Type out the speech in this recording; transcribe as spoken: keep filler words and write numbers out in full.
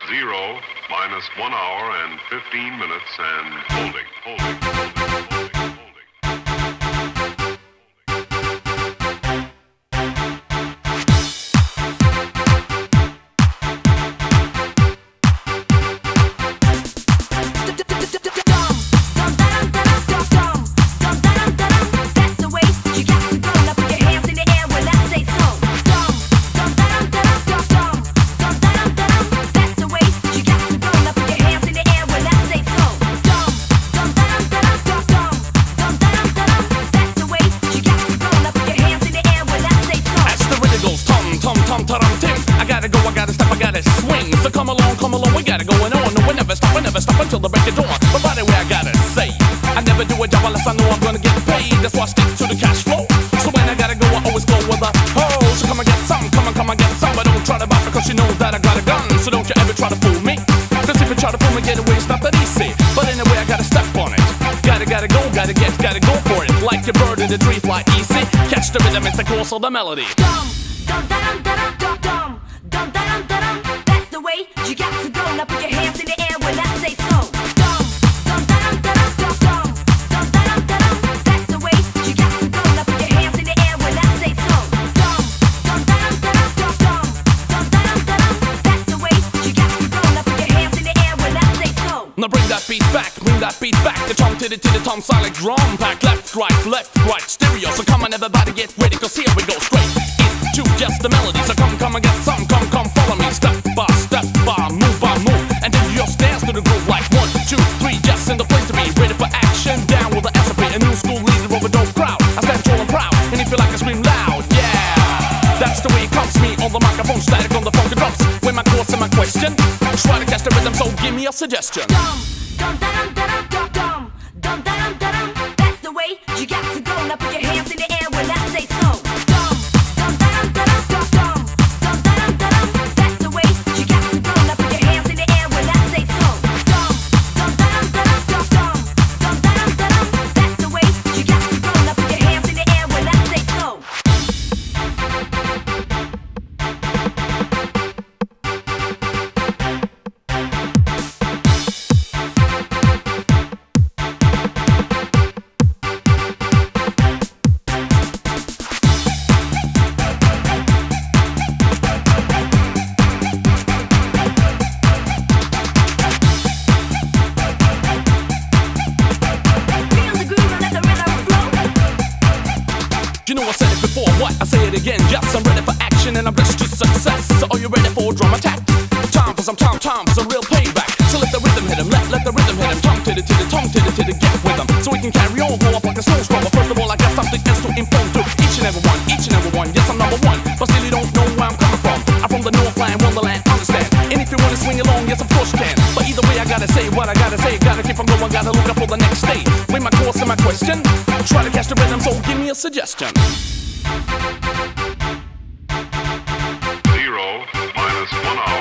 Zero minus one hour and fifteen minutes and holding, holding, holding, holding, holding. I gotta go, I gotta stop, I gotta swing. So come along, come along, we gotta go on. No, we never stop, we never stop until the break of dawn. But by the way, I gotta say, I never do a job unless I know I'm gonna get paid. That's why I stick to the cash flow. So when I gotta go, I always go with a ho. So come and get some, come on, come and get some. But don't try to buy because you know that I got a gun. So don't you ever try to fool me. Cause if you try to fool me, get away, it's not that easy. But anyway, I gotta step on it. Gotta, gotta go, gotta get, gotta go for it. Like a bird in the tree, fly easy. Catch the rhythm, it's the course of the melody. Dum, dum, dum, dum, dum, dum. Dum, dum, dum, dum, that's the way you got to go. Now put your hands in the air when I say so. Dum, dum, dum, dum, dum, dum. Dum, dum, dum, that's the way you got to go. Now put your hands in the air when I say so. Dum, dum, dum, dum, dum, dum. Dum, dum, dum, that's the way you got to go. Now put your hands in the air when I say so. Now bring that beat back, bring that beat back. The tom to the to the tom sound like drum pack. Left, right, left, right, stereo. So come on everybody get ready, cause here we go straight into just the melody. So come, come and get some, come, come follow me. Step by step by, move by move. And then you just dance to the groove like one, two, three, just in the place to be. Ready for action, down with the S O P. A new school leader of a dope crowd. I stand tall and proud, and if you like I scream loud, yeah. That's the way it comes to me on the microphone, static on the funky drums. With my course and my question, try to catch the rhythm, so give me a suggestion. Dum, dum, dum, dum, dum, dum. Dum, dum, dum, that's the way you got to go. Now put your hands in the air when I say so. Dum, dum, dum, dum, dum, dum. Dum, dum, dum, that's the way you got to go. Now put your hands in the air when I say so. Dum, dum, dum, dum, dum, dum. Dum, dum, dum, that's the way you got to go. Now put your hands in the air when I say so. You know I said it before, what? I say it again, yes, I'm ready for action and I'm blessed to success. So are you ready for a drum attack? Time for some time, time for some real payback. So let the rhythm hit him, let, let the rhythm hit him. Tongue to the, to the, tongue to the, to the, get with him. So we can carry on, go up like a snowstorm. But first of all, I got something else to inform to each and every one, each and every one. Yes, I'm number one, but still you don't know where I'm coming from. I'm from the Northland, Wonderland, understand. And if you wanna swing along, yes, of course you can. But either way, I gotta say what I gotta say. Gotta keep on going, gotta look up for the next day. With my course and my question, try to catch the rhythm, so give me a suggestion. Zero minus one hour.